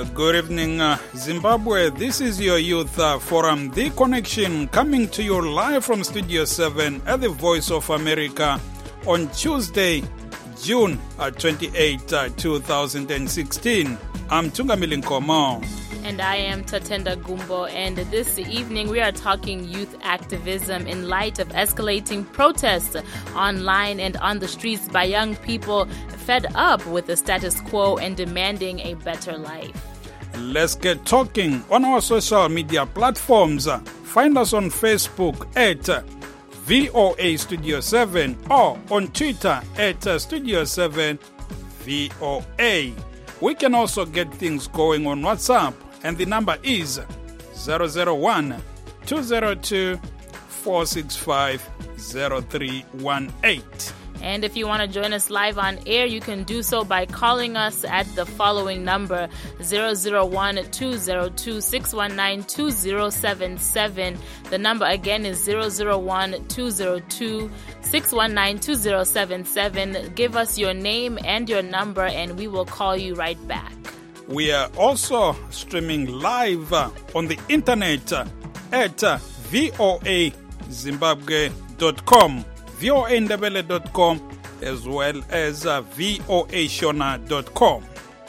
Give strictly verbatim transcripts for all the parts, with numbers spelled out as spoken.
Uh, good evening, uh, Zimbabwe. This is your Youth uh, Forum, The Connection, coming to you live from Studio seven at the Voice of America on Tuesday, June uh, twenty-eighth, uh, two thousand sixteen. I'm Tungamili Nkomo. And I am Tatenda Gumbo, and this evening we are talking youth activism in light of escalating protests online and on the streets by young people fed up with the status quo and demanding a better life. Let's get talking on our social media platforms. Find us on Facebook at V O A Studio seven or on Twitter at Studio seven V O A. We can also get things going on WhatsApp, and the number is zero zero one, two zero two, four six five, zero three one eight. And if you want to join us live on air, you can do so by calling us at the following number, zero zero one, two zero two, six one nine, two zero seven seven. The number again is zero zero one, two zero two, six one nine, two zero seven seven. Give us your name and your number, and we will call you right back. We are also streaming live uh, on the internet uh, at uh, V O A Zimbabwe dot com. V O A Ndebele dot com, as well as uh, V O A Shona dot com.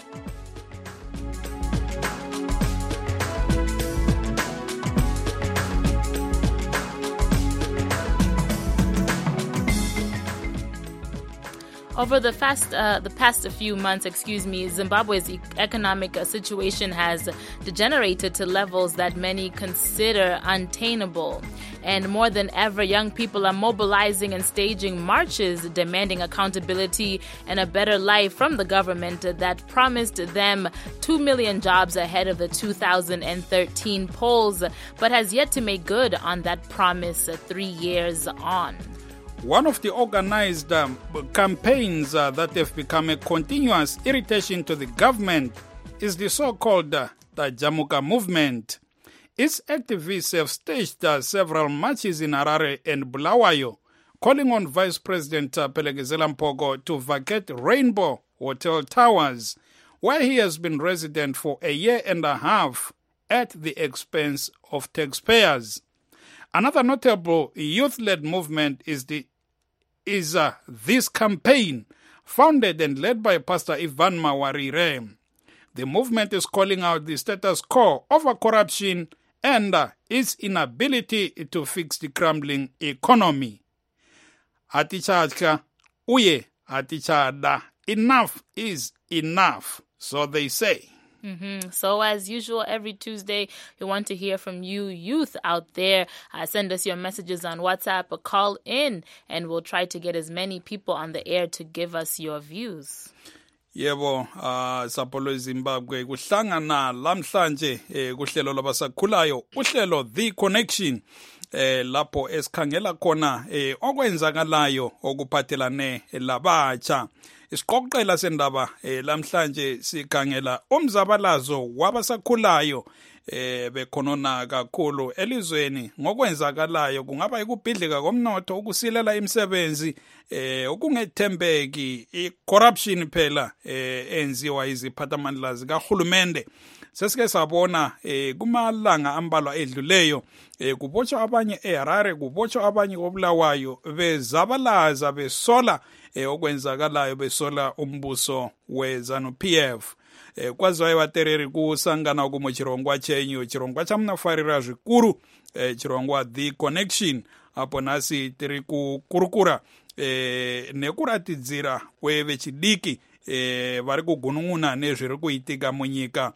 Over the past, uh, the past few months, excuse me, Zimbabwe's e- economic uh, situation has degenerated to levels that many consider untenable. And more than ever, young people are mobilizing and staging marches demanding accountability and a better life from the government that promised them two million jobs ahead of the two thousand thirteen polls, but has yet to make good on that promise three years on. One of the organized um, campaigns uh, that have become a continuous irritation to the government is the so-called uh, the Jamuka movement. Its activists have staged uh, several marches in Harare and Bulawayo, calling on Vice President uh, Pelegezela Mpogo to vacate Rainbow Hotel Towers, where he has been resident for a year and a half at the expense of taxpayers. Another notable youth-led movement is the is uh, this campaign, founded and led by Pastor Ivan Mawarire. The movement is calling out the status quo over corruption and uh, its inability to fix the crumbling economy. Atichachka, uye atichada. Enough is enough, so they say. Mm-hmm. So as usual, every Tuesday, we want to hear from you youth out there. Uh, send us your messages on WhatsApp or call in, and we'll try to get as many people on the air to give us your views. Yebo, uh, Sapolo Zimbabwe, kuhlangana lamhlanje eh, kuhlelo labasakhulayo, uhlelo The Connection, eh, lapho esikhangela khona eh, okwenzakalayo okuphathelane labatsha. Isiqoqela sendaba eh, lamhlanje sikhangela umzabalazo wabasakhulayo eh bekhonona kakhulu elizweni ngokwenzakalayo, kungaba ikubhidlika komnotho, ukusilela imisebenzi, eh ukungethembeki, i-corruption phela eh enziwa iziphathamandla zikahulumende. Sesike sabona eh kumalanga ambalwa edluleyo eh kubotshwa abanye eHarare, kubotshwa abanye koBulawayo, bezabalaza besola eh okwenzakalayo, besola umbuso weZanu P F. Eh, kwaziwayo vatereri kusangana uku muchirongwa chenyu, chirongwa chamunofarira zvikuru, eh, chirongwa The Connection, apo nhasi tiri kukurukura eh, nekuratidzira kwevechidiki eh, vari kugunun'una nezviri kuitika munyika.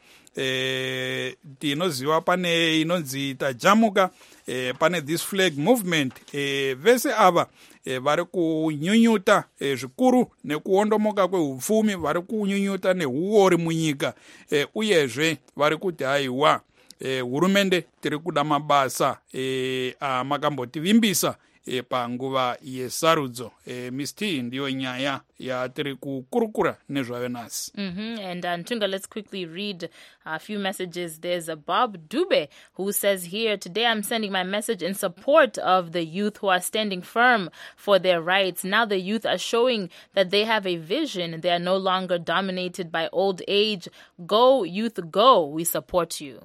Eh, tinoziva pane inonzi tajamuka, eh, pane this flag movement, eh, vese ava eh, vari kunyunyuta eh, zvikuru nekuondomoka kweupfumi, vari kunyunyuta neuori munyika, eh, uyezve vari kuti haiwa eh, hurumende tiri kuda mabasa eh, amakambotivimbisa e panguva yesarudzo. E, Miss T ndiyo nyaya ya tiri kukurukura nezvayo nasi. Mm-hmm. And uh, Ntunga, let's quickly read a few messages. There's a Bob Dube who says here, today I'm sending my message in support of the youth who are standing firm for their rights. Now the youth are showing that they have a vision. They are no longer dominated by old age. Go, youth, go. We support you.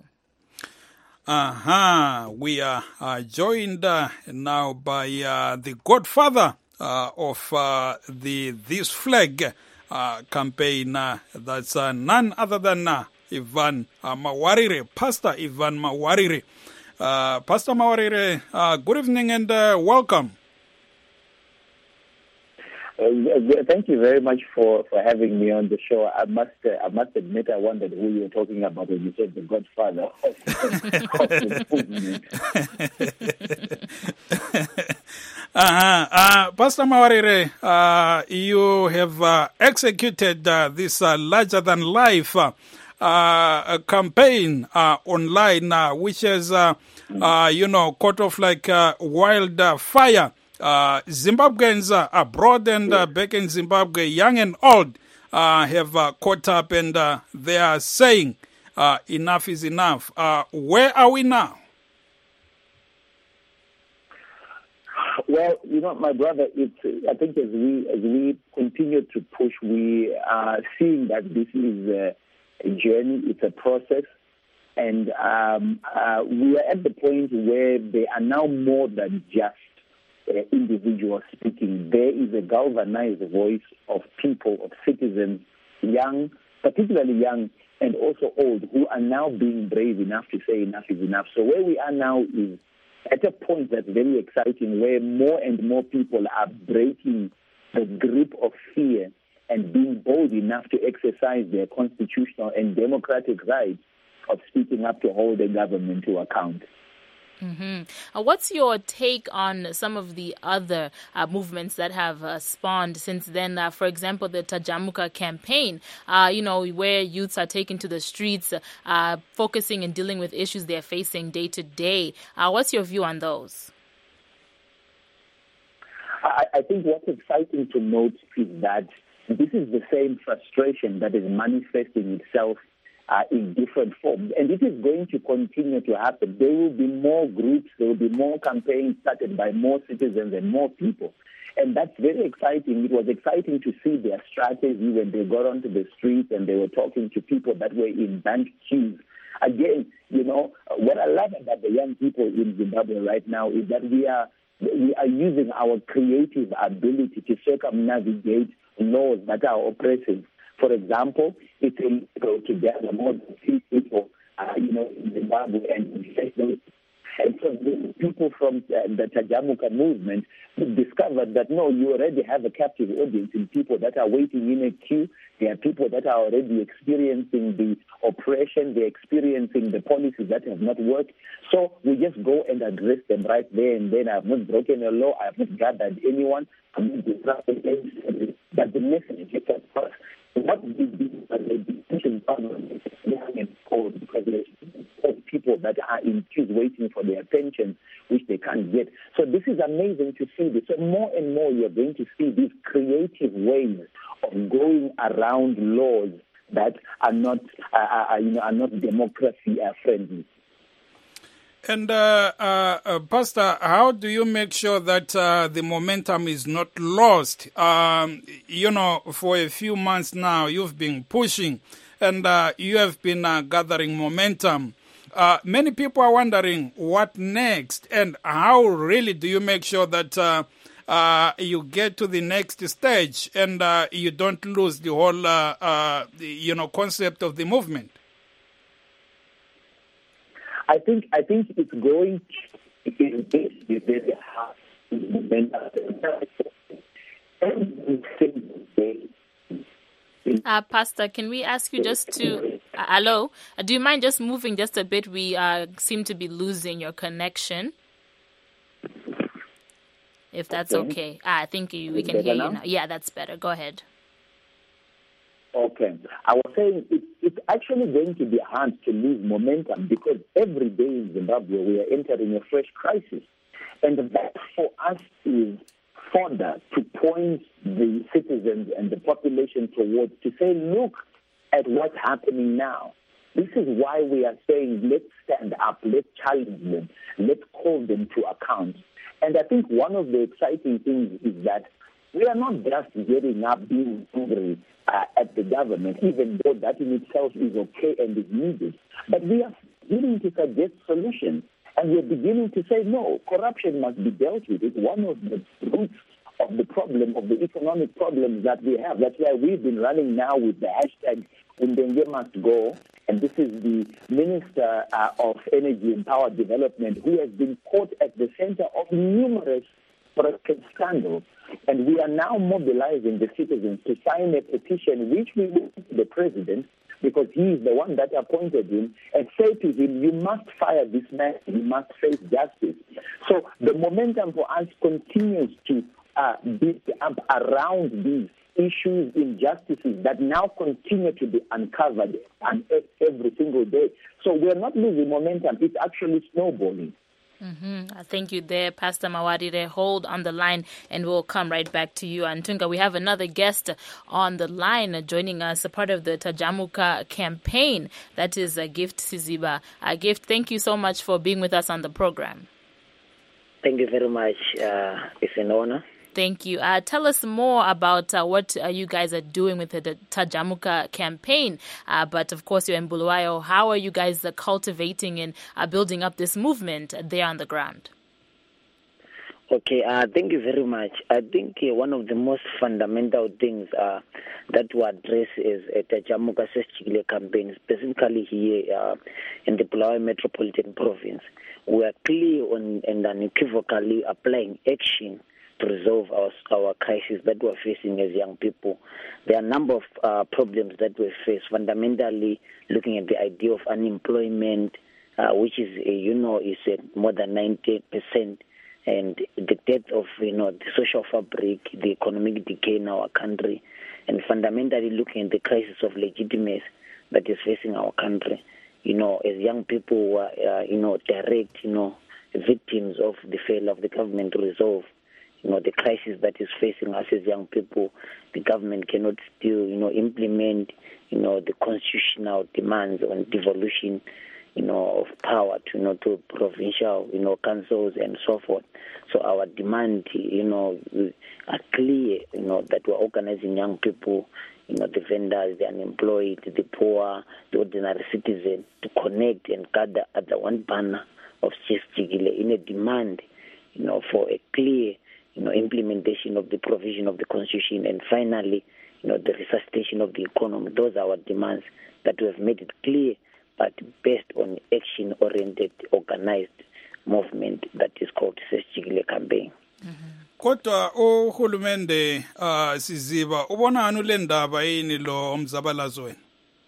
Aha, uh-huh. We are uh, joined uh, now by uh, the godfather uh, of uh, the This Flag uh, campaign. Uh, that's uh, none other than uh, Ivan uh, Mawarire, Pastor Ivan Mawarire. Uh, Pastor Mawarire, uh, good evening and uh, welcome. Uh, thank you very much for, for having me on the show. I must uh, I must admit I wondered who you were talking about when you said the godfather of, of the movement. uh-huh. uh, Pastor Mawarire, uh, you have uh, executed uh, this uh, larger-than-life uh, uh, campaign uh, online, uh, which has, uh, uh, you know, caught off like uh, wildfire. Uh, Uh, Zimbabweans uh, abroad and uh, back in Zimbabwe, young and old, uh, have uh, caught up and uh, they are saying uh, enough is enough. Uh, where are we now? Well, you know, my brother, it's, I think as we as we continue to push, we are seeing that this is a, a journey, it's a process. And um, uh, we are at the point where they are now more than just Uh, individuals speaking. There is a galvanized voice of people, of citizens, young, particularly young, and also old, who are now being brave enough to say enough is enough. So where we are now is at a point that's very exciting, where more and more people are breaking the grip of fear and being bold enough to exercise their constitutional and democratic rights of speaking up to hold the government to account. Mm-hmm. Uh, what's your take on some of the other uh, movements that have uh, spawned since then? Uh, for example, the Tajamuka campaign, uh, you know, where youths are taken to the streets, uh, focusing and dealing with issues they're facing day to day. Uh, what's your view on those? I, I think what's exciting to note is that this is the same frustration that is manifesting itself Uh, in different forms. And it is going to continue to happen. There will be more groups, there will be more campaigns started by more citizens and more people. And that's very exciting. It was exciting to see their strategy when they got onto the streets and they were talking to people that were in bank queues. Again, you know, what I love about the young people in Zimbabwe right now is that we are we are using our creative ability to circumnavigate laws that are oppressive. For example, it's illegal to gather more than three people, uh, you know, in Zimbabwe and those. And so the people from uh, the Tajamuka movement discovered that, no, you already have a captive audience in people that are waiting in a queue. There are people that are already experiencing the oppression. They're experiencing the policies that have not worked. So we just go and address them right there and then. I have not broken a law. I have not gathered anyone. I'm not disrupting anything. But the message is that first, what we do as a decision government is young and old, because there's old people that are in queues waiting for their pensions, which they can't get. So this is amazing to see this. So more and more you're going to see these creative ways of going around laws that are not, uh, are, you know, are not democracy friendly. And, uh, uh, uh, Pastor, how do you make sure that uh, the momentum is not lost? Um, you know, for a few months now, you've been pushing and uh, you have been uh, gathering momentum. Uh, many people are wondering what next and how really do you make sure that uh, uh, you get to the next stage and uh, you don't lose the whole, uh, uh, the, you know, concept of the movement? I think I think it's going to be very hard. Uh, Pastor, can we ask you just to, uh, hello, uh, do you mind just moving just a bit? We uh, seem to be losing your connection. If that's okay. okay. Ah, I think you, we can hear now? you now. Yeah, that's better. Go ahead. Okay. I was saying it, it's actually going to be hard to lose momentum because every day in Zimbabwe we are entering a fresh crisis. And that for us is further to point the citizens and the population towards to say, look at what's happening now. This is why we are saying, let's stand up, let's challenge them, let's call them to account. And I think one of the exciting things is that we are not just getting up being angry uh, at the government, even though that in itself is okay and is needed. But we are beginning to suggest solutions. And we're beginning to say, no, corruption must be dealt with. It's one of the roots of the problem, of the economic problems that we have. That's why we've been running now with the hashtag Ndenge must go. And this is the Minister uh, of Energy and Power Development who has been caught at the center of numerous corruption scandals. And we are now mobilizing the citizens to sign a petition, which we will to the president, because he is the one that appointed him, and say to him, you must fire this man, he must face justice. So the momentum for us continues to uh, build up around these issues, injustices that now continue to be uncovered and every single day. So we're not losing momentum, it's actually snowballing. Mm-hmm. Thank you there, Pastor Mawarire. Hold on the line and we'll come right back to you. And Tunga, we have another guest on the line joining us, a part of the Tajamuka campaign. That is a Gift Siziba. A Gift, thank you so much for being with us on the program. Thank you very much. Uh, it's an honor. Thank you. Uh, tell us more about uh, what uh, you guys are doing with the, the Tajamuka campaign. Uh, but of course, you're in Bulawayo. How are you guys uh, cultivating and uh, building up this movement there on the ground? Okay, uh, thank you very much. I think uh, one of the most fundamental things uh, that we address is uh, Tajamuka Sesichikile campaign, specifically here uh, in the Bulawayo Metropolitan Province. We are clear on and unequivocally applying action to resolve our our crisis that we're facing as young people. There are a number of uh, problems that we face, fundamentally looking at the idea of unemployment, uh, which is, uh, you know, is uh, more than ninety percent, and the death of, you know, the social fabric, the economic decay in our country, and fundamentally looking at the crisis of legitimacy that is facing our country. You know, as young people who are, uh, you know, direct, you know, victims of the failure of the government to resolve You know, the crisis that is facing us as young people. The government cannot still, you know, implement, you know, the constitutional demands on devolution, you know, of power to, you know, to provincial, you know, councils and so forth. So our demand, you know, are clear, you know, that we're organizing young people, you know, the vendors, the unemployed, the poor, the ordinary citizen, to connect and gather at the one banner of Sesichikile in a demand, you know, for a clear, you know, implementation of the provision of the Constitution, and finally, you know, the resuscitation of the economy. Those are our demands that we have made it clear, but based on action-oriented, organized movement that is called Sesichikile campaign. Kodwa uhulumende uh, Siziba ubona le ndaba yini lo umzabalazo wena?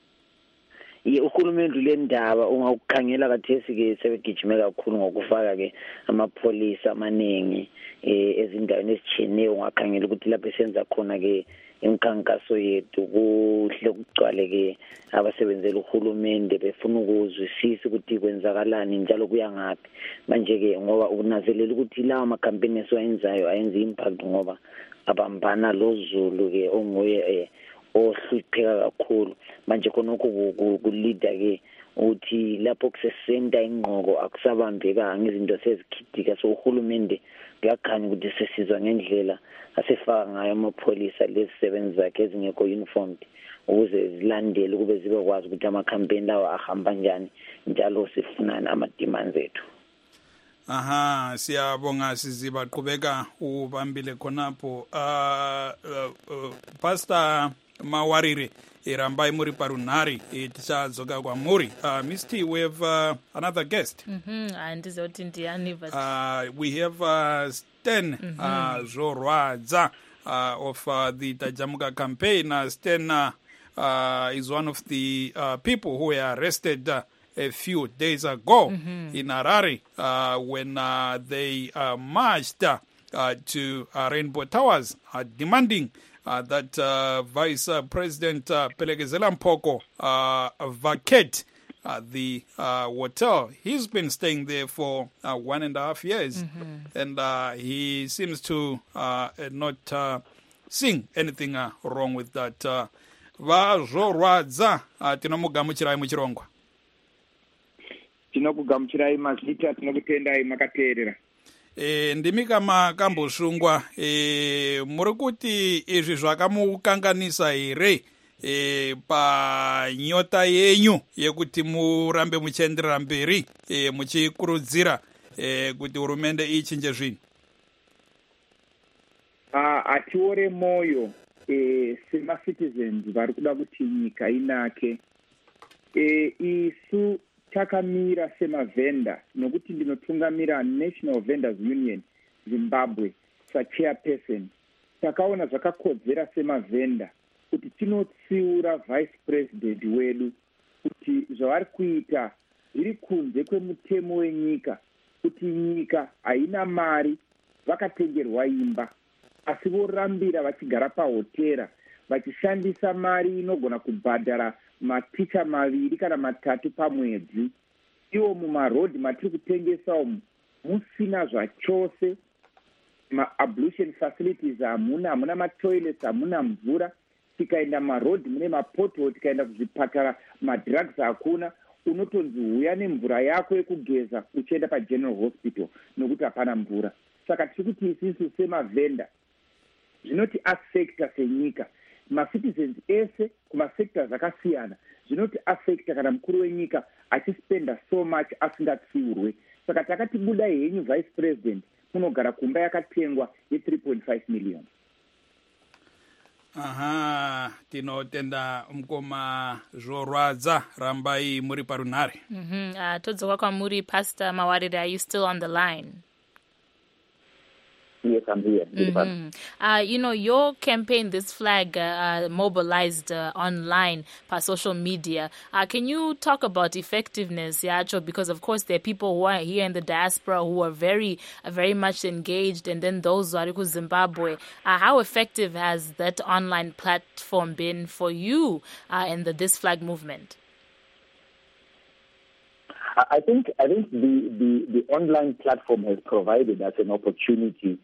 Ye uhulumende le ndaba ungakukhangela kathesi ke sebegijime kakhulu ngokufaka ke amapholisa amaningi eh ezindaweni ezitshiyeneyo. Ungakhangela ukuthi lapho esenza khona ke imkhankaso yethu kuhle kugcwale ke abasebenzela uhulumende befuna ukuzwisisa ukuthi kwenzakalani njalo kuya ngaphi. Manje ke ngoba unazelela ukuthi lawa makampeni esiwayenzayo ayenza impact ngoba abambana loZulu ke ongoye eh ohlupheka kakhulu. Manje khonokho kuleader ke uthi lapho kusesenta ingqoko akusabambeka ngezinto sezikhidika. So uhulumende kuyakhanya ukuthi sesizwa ngendlela asefaka ngayo amapholisa lezisebenzi zakhe ezingekho uniformed ukuze zilandele kube zibe kwazi ukuthi amakhampeni lawa ahamba njani njalo sifunana ama-demands ethu. Aha, siyabonga Siziba, qhubeka ubambile khonapho. Uh, uh, uh, Pastor Mawarire iramba imuri parunari itichazoka kwa muri. Uh, Misty, we have uh, another guest. Mhm, andizoti ndiyani but uh we have uh, Sten mm-hmm. uh, Zorwadza uh, of uh, the Tajamuka campaign. Uh, Sten uh, uh, is one of the uh, people who were arrested uh, a few days ago mm-hmm. in Harare uh, when uh, they uh, marched uh, to uh, Rainbow Towers uh, demanding uh, that uh, Vice uh, President uh, Pelekezela Mpoko uh, vacate uh, the uh, hotel. He's been staying there for uh, one and a half years, mm-hmm. and uh, he seems to uh, not uh, seeing anything uh, wrong with that. Uh, vazvorwadza uh, tinomugamuchirai muchirongwa. Tinokugamuchirai mazita, tinokutendai makateerera. E, ndimi kama kambosungwa e, muri kuti izvi zvakamukanganisa here e, panyota yenyu yekuti murambe muchienderera mberi e, muchikurudzira e, kuti hurumende ichinje zvinhu? Atiore moyo e, semacitizens vari kuda kuti nyika inake. E, isu takamira semavhenda nokuti ndinotungamira National Vendors Union Zimbabwe sachairperson. Takaona zvakakodzera semavhenda kuti tinotsiura vice president wedu kuti zvavari kuita zviri kunze kwemutemo wenyika, kuti nyika haina mari, vakatengerwa imba asi vorambira vachigara pahotera vachishandisa mari inogona kubhadhara maticha maviri kana matatu pamwedzi. Iwo mumarodhi matiri kutengesa umu musina zvachose, ma-ablution facilities hamuna, hamuna matoilets, hamuna mvura. Tikaenda marodhi mune mapoto, tikaenda kuzvipatara madrugs hakuna. Unotonzi uya nemvura yako yekugeza uchienda pageneral hospital nokuti hapana mvura. Saka tiri kuti isisu semavhenda zvinoti affecta senyika, macitizens ese kumasectors akasiyana zvinoti affecta kana mukuru wenyika achispenda so much asingatsiurwe. Saka takati budai henyu vice president munogara kumba yakatengwa ye three point five million. Aha, tinotenda mukoma zvorwadza, rambai muri parunhare. Mhm. Uh, todzoka kwamuri Pastor Mawarire, are you still on the line? Yes, I'm here. Mm-hmm. Uh, you know, your campaign, This Flag, uh, mobilized uh, online by social media. Uh, can you talk about effectiveness, Yacho? Because, of course, there are people who are here in the diaspora who are very, uh, very much engaged, and then those who are in Zimbabwe. Uh, how effective has that online platform been for you uh, in the This Flag movement? I think I think the, the, the online platform has provided us an opportunity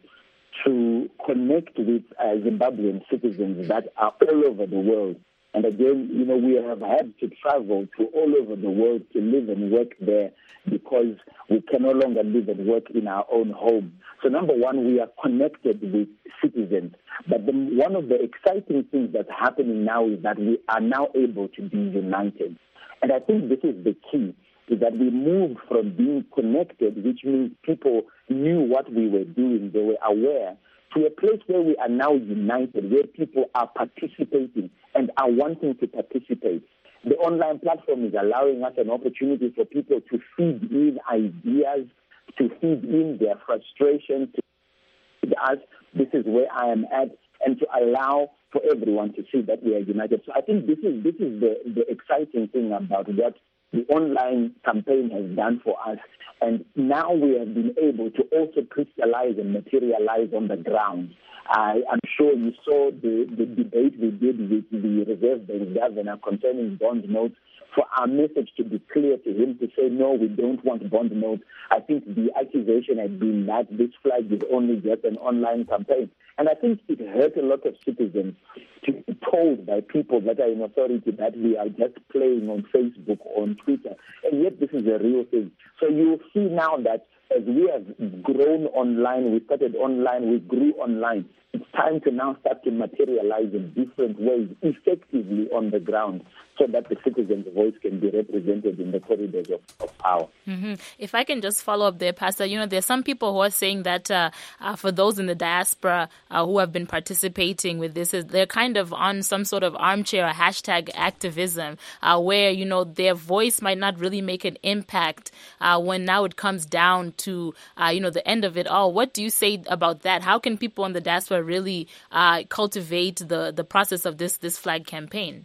to connect with uh, Zimbabwean citizens that are all over the world. And again, you know, we have had to travel to all over the world to live and work there because we can no longer live and work in our own home. So number one, we are connected with citizens. But the, one of the exciting things that's happening now is that we are now able to be united. And I think this is the key, is that we moved from being connected, which means people knew what we were doing, they were aware, to a place where we are now united, where people are participating and are wanting to participate. The online platform is allowing us an opportunity for people to feed in ideas, to feed in their frustrations, to feed us, this is where I am at, and to allow for everyone to see that we are united. So I think this is this is the, the exciting thing about what the online campaign has done for us. And now we have been able to also crystallize and materialize on the ground. I, I'm sure you saw the, the debate we did with the Reserve Bank governor concerning bond notes, for our message to be clear to him to say, no, we don't want bond notes. I think the accusation had been that This Flag is only just an online campaign. And I think it hurt a lot of citizens to be told by people that are in authority that we are just playing on Facebook or on Twitter. And yet this is a real thing. So you will see now that as we have grown online, we started online, we grew online, it's time to now start to materialize in different ways, effectively on the ground, so that the citizens' voice can be represented in the corridors of, of power. Mm-hmm. If I can just follow up there, Pastor, you know, there's some people who are saying that uh, uh, for those in the diaspora uh, who have been participating with this, is they're kind of on some sort of armchair or hashtag activism, uh, where, you know, their voice might not really make an impact uh, when now it comes down to, uh, you know, the end of it all. What do you say about that? How can people in the diaspora really uh, cultivate the, the process of this, this flag campaign?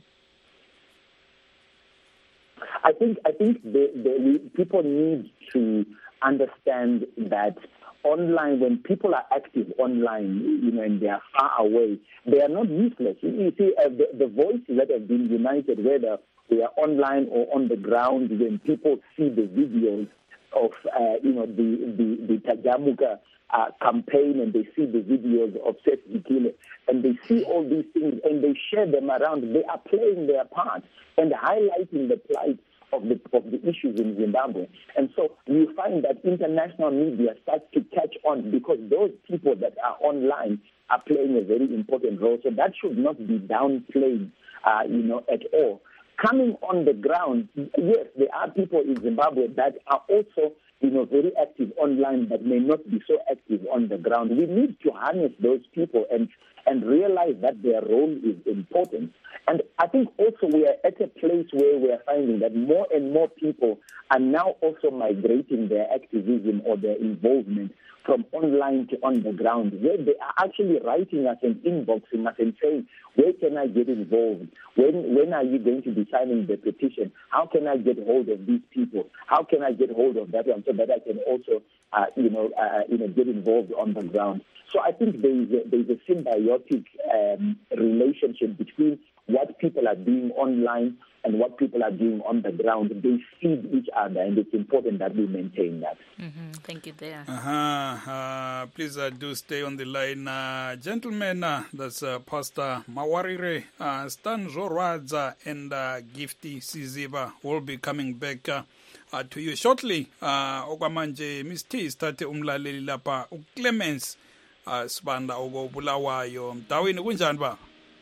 I think I think the, the, we, people need to understand that online, when people are active online, you know, and they are far away, they are not useless. You see, uh, the, the voices that have been united, whether they are online or on the ground, when people see the videos of, uh, you know, the, the, the Tajamuka uh, campaign, and they see the videos of Seth Zikile, and they see all these things, and they share them around, they are playing their part and highlighting the plight of the, of the issues in Zimbabwe. And so you find that international media starts to catch on because those people that are online are playing a very important role. So that should not be downplayed, uh, you know, at all. Coming on the ground, yes, there are people in Zimbabwe that are also, you know, very active online but may not be so active on the ground. We need to harness those people and, and realize that their role is important. And I think also we are at a place where we are finding that more and more people are now also migrating their activism or their involvement from online to on the ground, where they are actually writing us and inboxing us and saying, where can I get involved? When when are you going to be signing the petition? How can I get hold of these people? How can I get hold of that one so that I can also, uh, you know, uh, you know, get involved on the ground? So I think there is a, there is a symbiotic um, relationship between what people are doing online and what people are doing on the ground. They feed each other, and it's important that we maintain that. Mm-hmm. Thank you there. Uh-huh. Uh, please uh, do stay on the line. Uh, gentlemen, uh, that's uh, Pastor Mawarire, uh, Stan Zorwadza, and uh, Gifty Siziba will be coming back uh, uh, to you shortly. Uh, Okwamanje, Miss T, start umlaleli lapha, uClemens uh, Sibanda oko Bulawayo. Mdawini kunjani ba?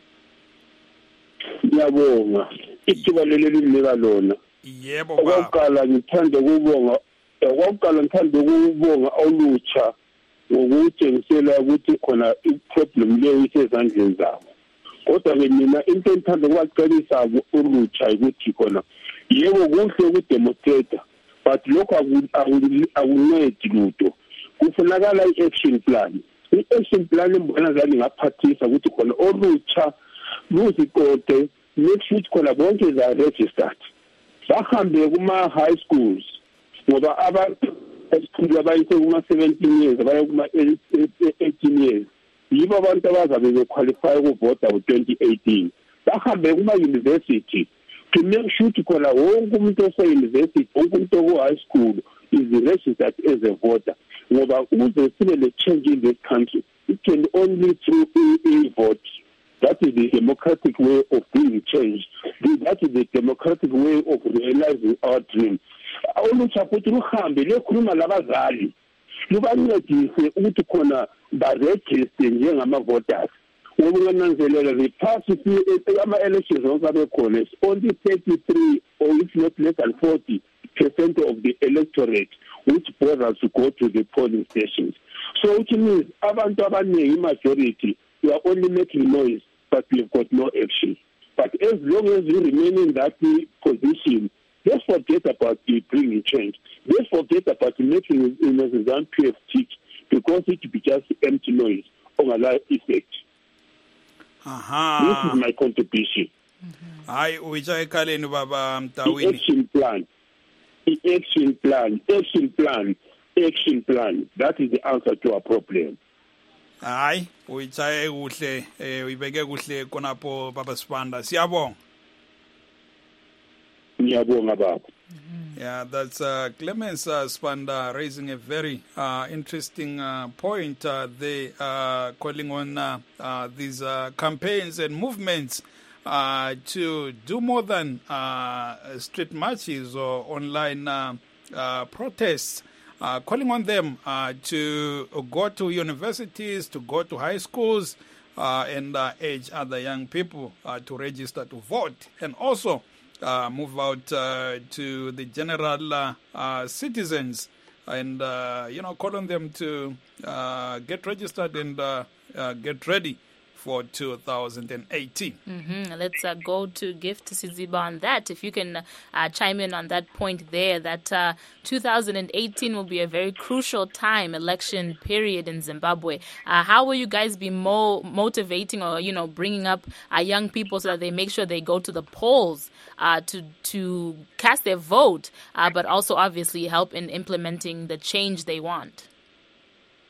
Ngiyabonga ithuba leli linika lona. Yebo ba. Okokuqala ngithanda ukubonga okokuqala ngithanda ukubonga olutsha ngokutshengisela ukuthi khona iproblem leyo isezandleni zabo. Kodwa ke mina into engithanda ukubacelisa olutsha ukuthi khona yebo kuhle ukudemonstrate but lokho akuncedi lutho. Kufunakala i-action plan. I-action plan mbona zani ngaphathisa ukuthi khona olutsha luzikote make sure khona bonke za registered bahambe kuma high schools ngoba abantu esikhulu abayise kuma seventeen years abaye kuma eighteen years yibo abantu abazabe bequalify ukuvota ngo twenty eighteen bahambe kuma university to make sure khona wonke umuntu ose university wonke umuntu oku high school is registered as a voter ngoba ukuze sibe le change in this country it can only through a vote. That is the democratic way of being changed. That is the democratic way of realizing our dream. Olutsha futhi luhambe lekhuluma labazali lubancedise ukuthi khona baregister njengama-voters. Ngoba ungananzelela the past ama-elections onke abekhona is only thirty-three or if not less than forty percent of the electorate which bothers to go to the polling stations. So which means abantu abaningi majority we are only making noise, but we have got no action. But as long as we remain in that position, let's forget about the bringing change. Let's forget about making Zan P F tick because it will be just empty noise on a life effect. Uh-huh. This is my contribution. Hayi uyicha ekaleni baba The Mdawini. action plan. The action plan. Action plan. Action plan. That is the answer to our problem. Hayi uyichaye kuhle eh uyibeke kuhle konapho baba Sibanda. Siyabonga. Ngiyabonga baba. Yeah, that's uh, Clemens uh, Sibanda raising a very uh, interesting uh, point. Uh, they are uh, calling on uh, uh, these uh, campaigns and movements uh, to do more than uh, street marches or online uh, uh, protests. Uh, calling on them uh, to go to universities, to go to high schools, uh, and uh, urge other young people uh, to register to vote, and also uh, move out uh, to the general uh, uh, citizens, and uh, you know, call on them to uh, get registered and uh, uh, get ready for two thousand eighteen. Mm-hmm. Let's uh, go to Gift Siziba on that. If you can uh, chime in on that point there, that uh, two thousand eighteen will be a very crucial time, election period in Zimbabwe. Uh, how will you guys be mo- motivating or, you know, bringing up uh, young people so that they make sure they go to the polls uh, to to cast their vote, uh, but also obviously help in implementing the change they want?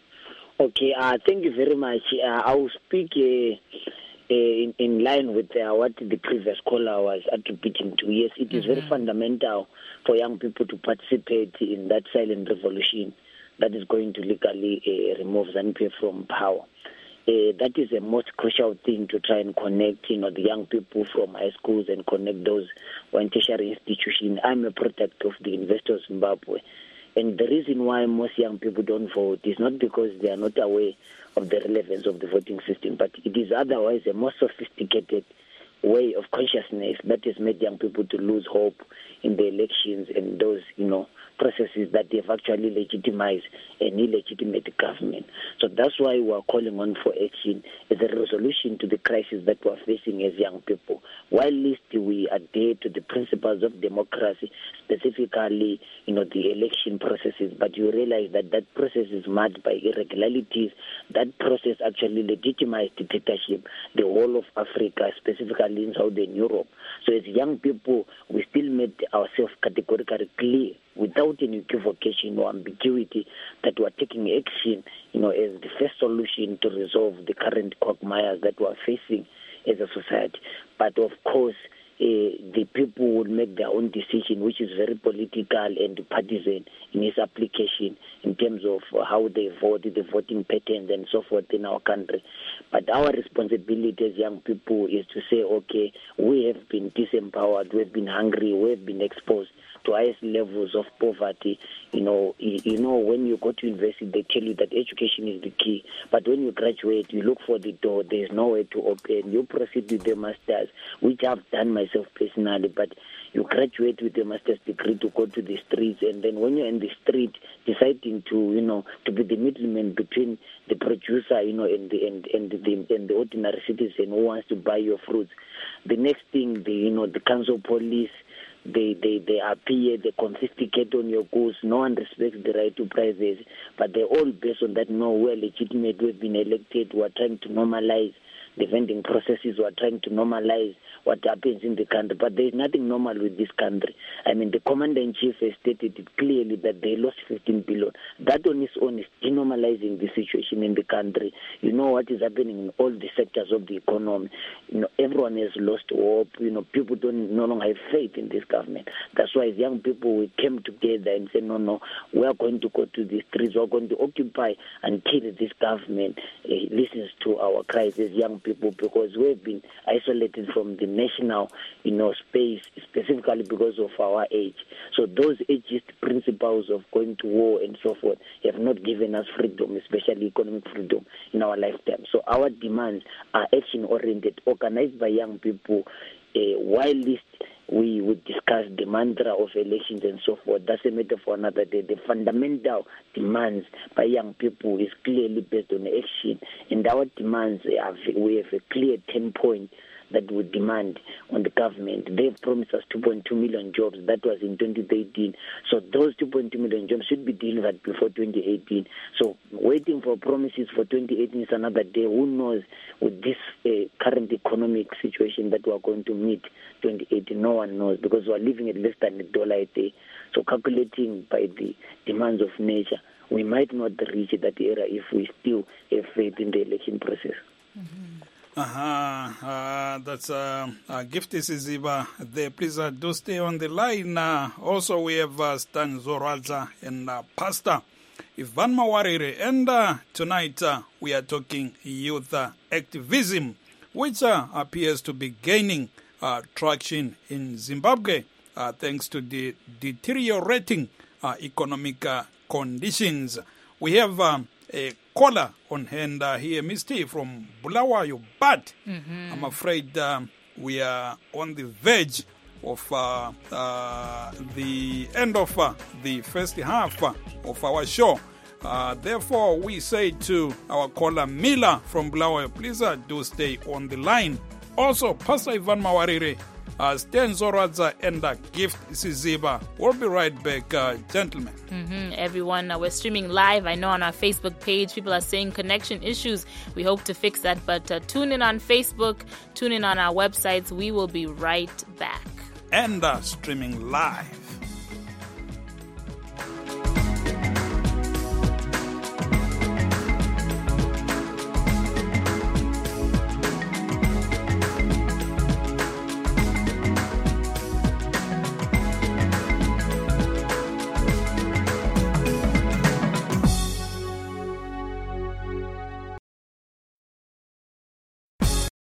Okay, uh, thank you very much. Uh, I will speak uh, uh, in, in line with uh, what the previous caller was attributing to. Yes, it is mm-hmm. very fundamental for young people to participate in that silent revolution that is going to legally uh, remove ZANU-P F from power. Uh, that is the most crucial thing, to try and connect, you know, the young people from high schools and connect those who are in tertiary institutions. I'm a product of the Investors Zimbabwe. And the reason why most young people don't vote is not because they are not aware of the relevance of the voting system, but it is otherwise a more sophisticated way of consciousness that has made young people to lose hope in the elections and those, you know, processes that they have actually legitimized an illegitimate government. So that's why we are calling on for action as a resolution to the crisis that we are facing as young people. While least we adhere to the principles of democracy, specifically, you know, the election processes, but you realize that that process is marred by irregularities. That process actually legitimized dictatorship, the whole of Africa, specifically in Southern Europe. So as young people, we still made ourselves categorically clear, without any equivocation or ambiguity, that we are taking action, you know, as the first solution to resolve the current quagmires that we are facing as a society. But of course, uh, the people will make their own decision, which is very political and partisan in its application in terms of how they vote, the voting patterns and so forth in our country. But our responsibility as young people is to say, okay, we have been disempowered, we have been hungry, we have been exposed to highest levels of poverty. You know, you, you know, when you go to university, they tell you that education is the key. But when you graduate, you look for the door, there's nowhere to open. You proceed with the master's, which I've done myself personally, but you graduate with a master's degree to go to the streets, and then when you're in the street, deciding to, you know, to be the middleman between the producer, you know, and the and, and the and the ordinary citizen who wants to buy your fruits. The next thing, the you know, the council police, They, they, they appear, they confiscate on your goods. No one respects the right to privacy, but they're all based on that. No, we're legitimate, we've been elected, we're trying to normalize the vending processes, we're trying to normalize what happens in the country. But there's nothing normal with this country. I mean, the commander-in-chief has stated it clearly that they lost fifteen billion. That on its own is denormalizing the situation in the country. You know what is happening in all the sectors of the economy. You know, everyone has lost hope. You know, people don't no longer have faith in this government. That's why as young people, we came together and said, no, no, we are going to go to the streets. We're going to occupy until this government uh, listens to our cries as young people, because we've been isolated from the national, you know, space, specifically because of our age. So those ageist principles of going to war and so forth have not given us freedom, especially economic freedom, in our lifetime. So our demands are action-oriented, organized by young people. Uh, while least we would discuss the mantra of elections and so forth, that's a matter for another day. The fundamental demands by young people is clearly based on action, and our demands have, we have a clear ten point that we demand on the government. They've promised us two point two million jobs. That was in twenty thirteen. So those two point two million jobs should be delivered before twenty eighteen. So waiting for promises for twenty eighteen is another day. Who knows with this uh, current economic situation that we are going to meet twenty eighteen? No one knows, because we are living at less than a dollar a day. So calculating by the demands of nature, we might not reach that era if we still have faith in the election process. Mm-hmm. Uh-huh. Uh, that's uh, uh, Gifty Siziba there. Please uh, do stay on the line. Uh, also, we have uh, Stan Zoradza and uh, Pastor Ivan Mawarire. And uh, tonight uh, we are talking youth uh, activism, which uh, appears to be gaining uh, traction in Zimbabwe uh, thanks to the deteriorating uh, economic uh, conditions. We have um, a caller on hand uh, here, Misty from Bulawayo, but mm-hmm. I'm afraid um, we are on the verge of uh, uh, the end of uh, the first half uh, of our show. Uh, therefore, we say to our caller Mila from Bulawayo, please uh, do stay on the line. Also, Pastor Ivan Mawarire, Uh, Stan Zoradza and uh, Gift Siziba. We'll be right back, uh, gentlemen. Mm-hmm. Everyone, uh, we're streaming live. I know on our Facebook page, people are saying connection issues. We hope to fix that, but uh, tune in on Facebook, tune in on our websites. We will be right back. And uh, streaming live.